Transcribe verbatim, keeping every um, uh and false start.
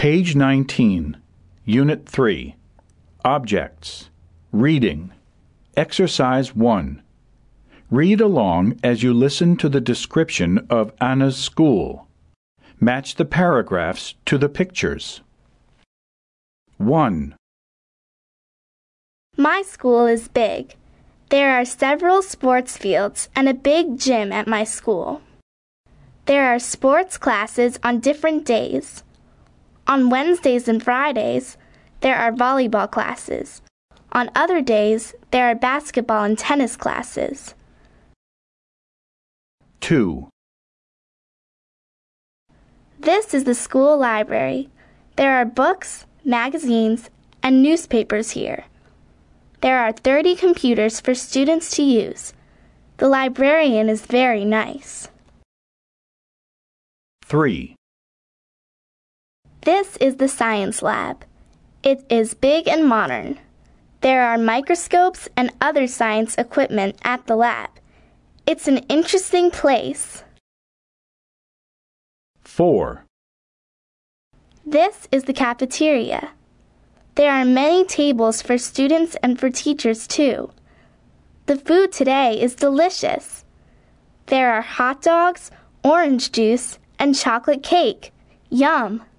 Page nineteen, Unit three, Objects, Reading, Exercise one. Read along as you listen to the description of Anna's school. Match the paragraphs to the pictures. one. My school is big. There are several sports fields and a big gym at my school. There are sports classes on different days. On Wednesdays and Fridays, there are volleyball classes. On other days, there are basketball and tennis classes. two. This is the school library. There are books, magazines, and newspapers here. There are thirty computers for students to use. The librarian is very nice. three. This is the science lab. It is big and modern. There are microscopes and other science equipment at the lab. It's an interesting place. four. This is the cafeteria. There are many tables for students and for teachers, too. The food today is delicious. There are hot dogs, orange juice, and chocolate cake. Yum!